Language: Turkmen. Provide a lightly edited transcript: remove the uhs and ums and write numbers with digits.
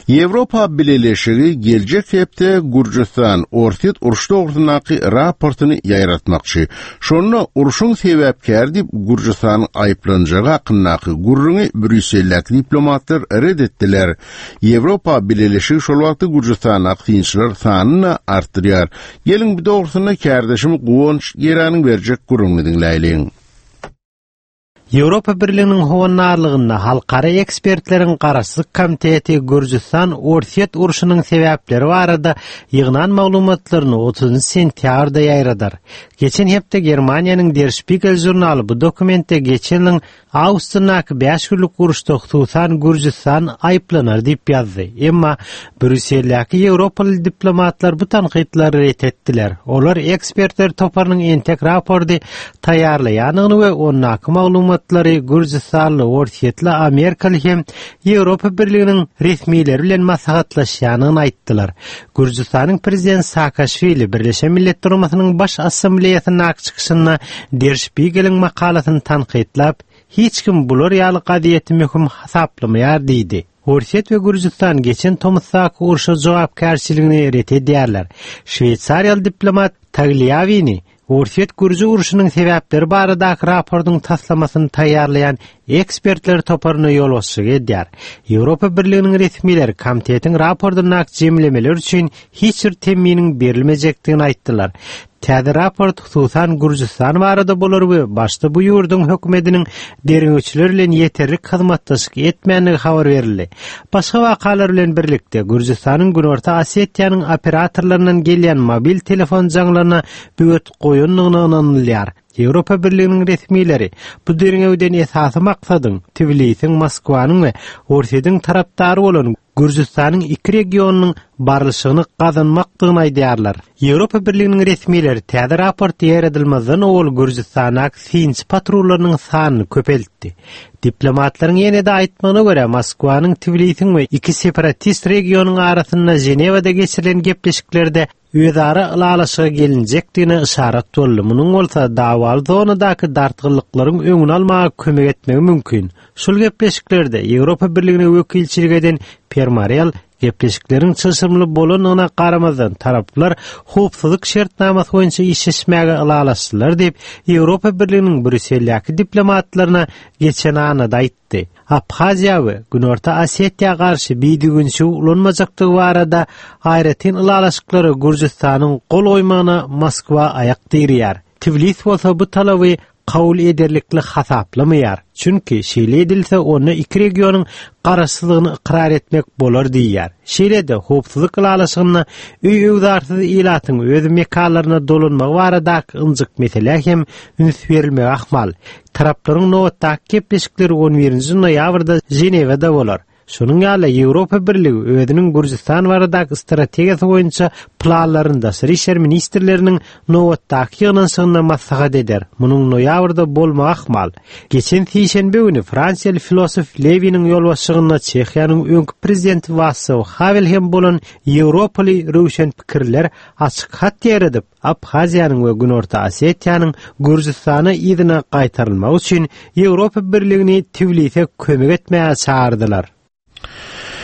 Ýewropa Birleşigi geljek hepde Gürcistan ortiýet uruş dogrusynaky raportyny ýaýratmakçy. Şonu uruşyň sebäpkär diýip Gürcistan aýplanjagy hakyndaky gurruny Brüssellik diplomatlar red etdiler. Ýewropa Birleşigi şol wagtda Gürcistan aktiýçiler sanyny artdyrýar. Gelin bu dogrusyna kärdeşim Gowunç Geranyň berjek gurruny dinläýin. Ýewropa Birliginiň howannarlygynda halkara ekspertleriň garaşsyk komiteti Gürcistan ortiýet uruşynyň sebäpleri barada ýygnan maglumatlaryny 30 sentýabrda ýaýradar. Geçen hepde Germaniýanyň Der Spiegel jurnaly bu dokumentde geçeniň Awstriyadaky 5 günlük uruşda tutan Gürcistan aýplanar diýip ýazdy. Emma Brüsselläki Ýewropaly diplomatlar bu tanqytlary ret etdiler. Olar ekspertler toparynyň entek raporty taýýarlaýanyny we onnaky maglumatlary Gürcistanly ortiýetli Amerikaly hem Ýewropa Birliginiň resmiýetleri bilen maslahatlaşýanyny aýtdylar. Gürcistanyň prezidenti Saakaşvili Birleşen Milletler Ulumasynyň baş assambleýasyna çykyşynda Der Spiegel'iň makalatyny tanqytlap, hiç kim bular ýaly gaziýeti möhüm hasaplamaýar diýdi. Ortiýet we Gürcistan geçen Tomsaky uruşa jogapkärçiligini ret edýärler. Şweýçariýaly diplomat Tagliavini ortiýet Gürji uruşynyň sebäpleri baradaky raportyň taslamasyny taýýarlayan ekspertler toparyna ýol açyk edýär. Ýewropa Birliginiň resmiýetleri komitetiň raportyny jemlemeler üçin hiç bir teminiň berilmejekdigini aýtdylar. Täze raport hususan Gürcistan barada bolar we başda bu ýurdun hökümetiniň deriňçiler bilen ýeterli hyzmatdaşyk etmänligi habar berildi. Başga wakalar bilen birlikde Gürcistanyň Günorta Asetiýanyň operatorlarynyň gelýän mobil telefon jaňlaryna büget goýunlygyny ananylýar. Ýewropa Birliginiň resmiýetleri bu deriňewden esasy maksadyň Tbilisiň, Moskwanyň we Ortiýetiň tarapdary bolan Gürcistanyň iki regionynyň barlyşygyny gazanmakdygyny aýdýarlar. Ýewropa Birliginiň resmiýetleri täze raport ýaradylmazdan ol Gürcistanyň sinç patrullarynyň sanyny köpeltdi. Diplomatlaryň ýene-de aýtmagyna görä Moskwanyň Tbilisiň we iki separatist regionyň arasynda Jenewada geçirilen gepleşiklerde özara ılalaşyga gelinjekdigine işaret boldy. Munyň bolsa dawaly zonadaky dartgynlyklaryň öňüni almaga kömek etmegi mümkin. Şol gepleşiklerde Ýewropa Birligine wekilçilik eden Permarial gepleşikleriň çysyrmly bolanyna garamazdan taraplar howpsuzlyk şertnamasy boýunça işleşmäge ılalaşdylar diýip Ýewropa Birliginiň Brüsselläki diplomatlaryna geçen anada aýtdy. Abhaziýa we Günorta Asetiýa garşy biýdigünçi ulanmajakdygy barada aýratyn ılalaşyklary Gürcistanyň gol goýmagyna Moskwa aýak dirýär. Tbilisi bolsa bu talaby kabul ederlikli hasaplamaýar. Çünki şeýle edilse onu iki regionyň garaşsyzlygyny ikrar etmek bolar diýär. Şeýlede howpsuzlyk ılalaşygyna öýüzarsyz ilatyň öz mekalaryna dolanmagy baradaky ynjyk mesele hem üns berilmegi ahmal. Taraplaryň nowatdaky gepleşikleri 11-nji noýabrda Jenewada bolar. Şonuň ýaly Ýewropa Birligi özüniň Gürcistan baradaky strategiýasy boýunça planlarynda Şeýle ministrleriniň nowatdaky ýygnaşygyna maslahat eder. Munyň noýabrda bolmagy ahmal. Geçen şeýşembe güni Fransiýaly filosof Leviniň ýolbaşçylygyna Çehiýanyň öňkü prezidenti Václav Havel hem bolan Ýewropaly röwşen pikirler açyk hat ýaradyp Abhaziýanyň we Günorta Asetiýanyň Gürcistana ýygyna gaýtarylmagy üçin Ýewropa Birligini Tbilisiňe kömek etmäge çağırdylar.